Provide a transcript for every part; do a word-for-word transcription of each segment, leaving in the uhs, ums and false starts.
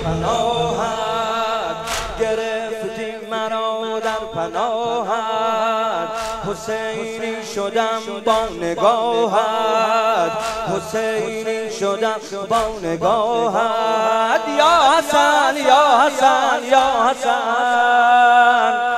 پناهت، گرفتی مرا در پناهت، حسینی شدم با نگاهت، حسینی شدم با نگاهت. یا حسن یا حسن یا حسن.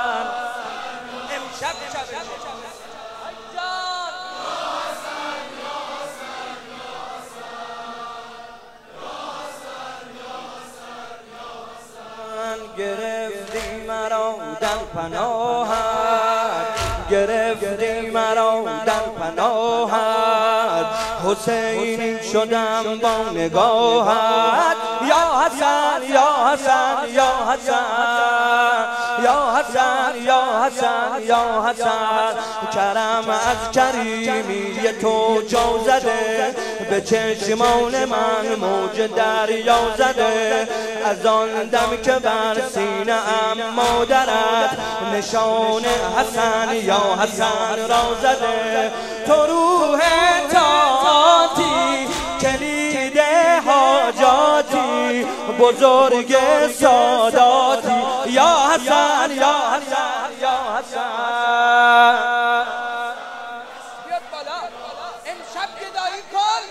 گرفتی مرا در پناهت، گرفتی مرا در پناهت، حسینی شدم با نگاهت. یا حسن یا حسن یا حسن یا حسن یا حسن یا حسن. کرم از کریمی تو جو زده، به چشمان من موج دریا زده. از آن دم که بر سینه ام مادرت، نشان حسن یا حسن را زده. تو روح تاتی، کلید حاجاتی، بزرگ ساداتی. یا حسن یا حسن یا حسن. بیاد بالا امشب گدایی کن.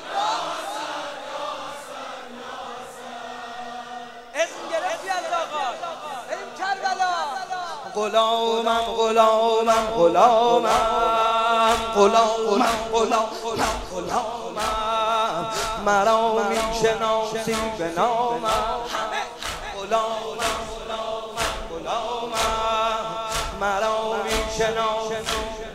اسم گرفتی از آقا، بریم کربلا. غلامم غلامم غلامم غلامم غلامم غلامم، مرا میشناسی به نامم. غلامم غلامم غلامم، مرا میشناسی.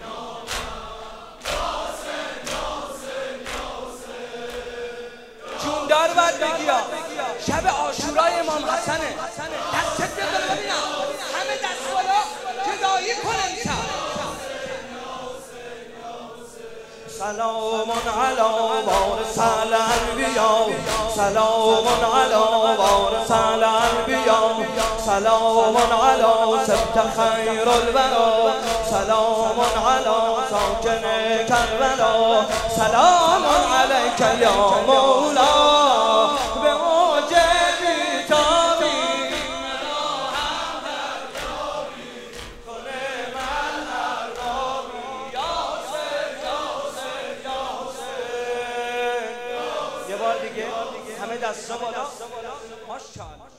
جوندار باید بگی ها، شب عاشورای امام حسنه. دستت بیاد بالا ببینم، همه دست بالا گدایی کن امشب. سلام علی وارث الانبیا، سلام علی وارث الانبیا، سلام علی سبت خیر الورا، سلام علی ساکن کربلا، سلام علیک یا مولا. به موجبی تابی یه بار دیگه همه دستا بالا. ماشاءالله.